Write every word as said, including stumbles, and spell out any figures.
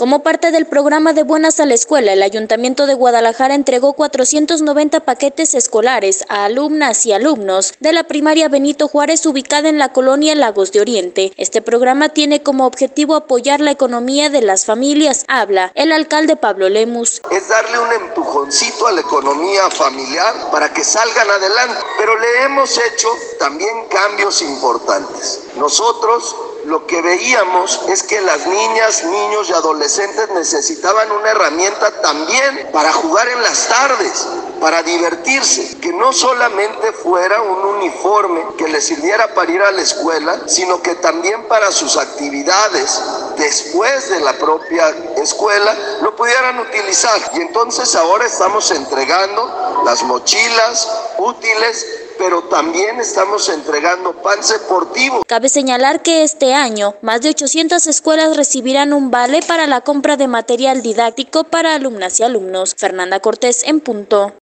Como parte del programa de Buenas a la Escuela, el Ayuntamiento de Guadalajara entregó cuatrocientos noventa paquetes escolares a alumnas y alumnos de la primaria Benito Juárez ubicada en la colonia Lagos de Oriente. Este programa tiene como objetivo apoyar la economía de las familias, habla el alcalde Pablo Lemus. Es darle un empujoncito a la economía familiar para que salgan adelante, pero le hemos hecho también cambios importantes. Nosotros lo que veíamos es que las niñas, niños y adolescentes necesitaban una herramienta también para jugar en las tardes, para divertirse, que no solamente fuera un uniforme que les sirviera para ir a la escuela, sino que también para sus actividades después de la propia escuela lo pudieran utilizar. Y entonces ahora estamos entregando las mochilas útiles, pero también estamos entregando pan deportivo. Cabe señalar que este año más de ochocientas escuelas recibirán un vale para la compra de material didáctico para alumnas y alumnos. Fernanda Cortés en punto.